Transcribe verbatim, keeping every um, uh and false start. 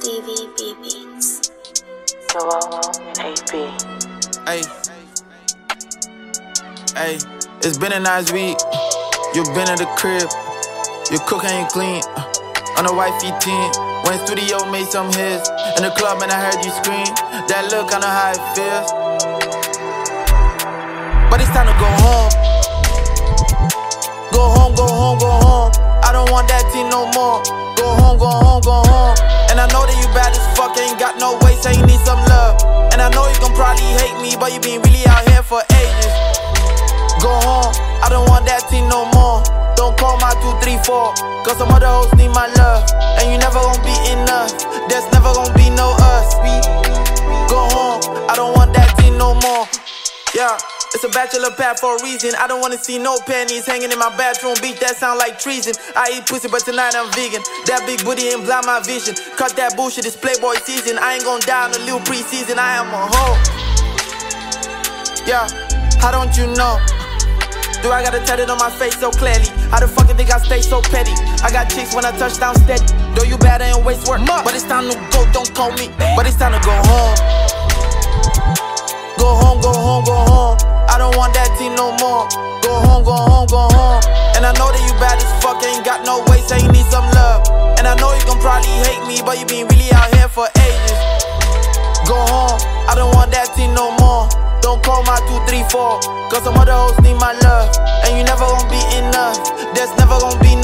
D V B Beats. Solo and A P. Hey, hey, it's been a nice week. You been at the crib, your cook ain't clean. Uh, on a wifey team, went studio, made some hits. In the club and I heard you scream. That look, I know how it feels. But it's time to go home. Go home, go home, go home. I don't want that team no more. Go home, go home, go home. And I know that you bad as fuck, ain't got no waist, so you need some love. And I know you can probably hate me, but you been really out here for ages. Go home, I don't want that team no more. Don't call my two three four, cause some other hoes need my love. And you never gon' be enough, there's never gon' be no us. Go home, I don't want that team no more. Yeah, it's a bachelor pad for a reason. I don't wanna see no panties hanging in my bathroom. Beat that sound like treason. I eat pussy but tonight I'm vegan. That big booty ain't blind my vision. Cut that bullshit, it's Playboy season. I ain't gon' die on a little preseason. I am a hoe. Yeah, how don't you know? Do I gotta tell it on my face so clearly? How the fuck you think I stay so petty? I got chicks when I touch down steady. Though you bad, I ain't waste work. But it's time to go, don't call me. But it's time to go home. Go home, go home, go home. I don't want that team no more. Go home, go home, go home. And I know that you bad as fuck, ain't got no waist, so you need some love. And I know you can probably hate me, but you been really out here for ages. Go home, I don't want that team no more. Don't call my two three four, cause some other hoes need my love. And you never gon' be enough, there's never gon' be